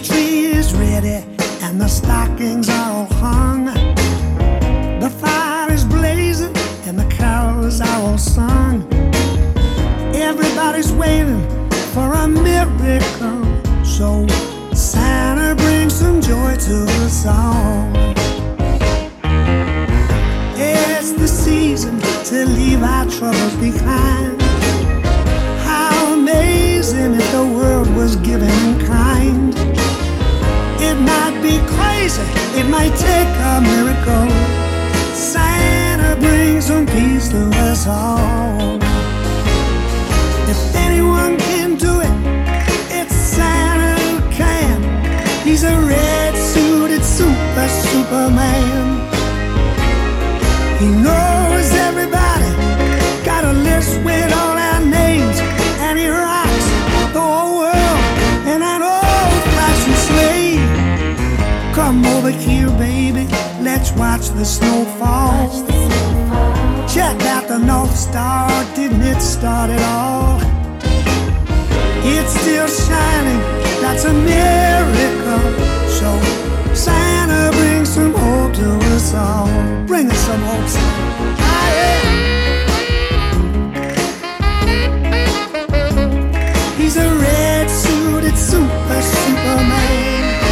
tree is ready and the stockings are all hung. The fire is blazing and the carols are all sung. Everybody's waiting for a miracle, so Santa brings some joy to us all. It's the season to leave our troubles behind. How amazing if the world was given in kind. It might be crazy, it might take a miracle. Santa brings some peace to us all. If anyone can do it, it's Santa who can. He's a red-suited Superman. He knows everybody, got a list with all our names, and he rocks the whole world in an old-fashioned sleigh. Come over here, baby, let's watch the snow fall. Check out the North Star, didn't it start it all? It's still shining, that's a miracle. So Santa brings some hope to us all. Bring us some hope, Santa. Ah, yeah. He's a red-suited Superman.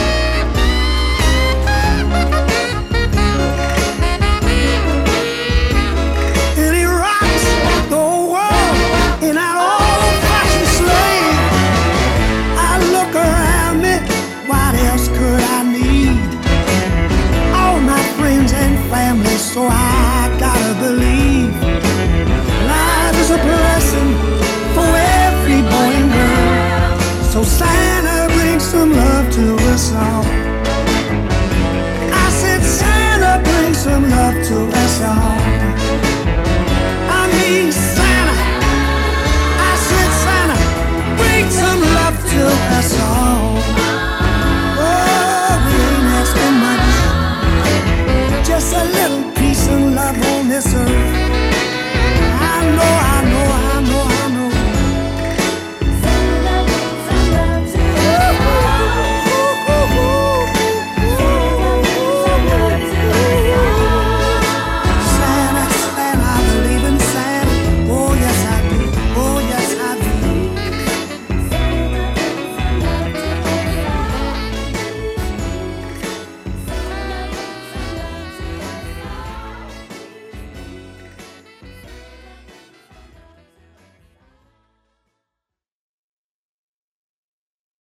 And he rocks the whole world in that old-fashioned sleigh. I look around me, what else could I need? All my friends and family, so I gotta believe life is a blessing for every boy and girl. So Santa brings some love to us all.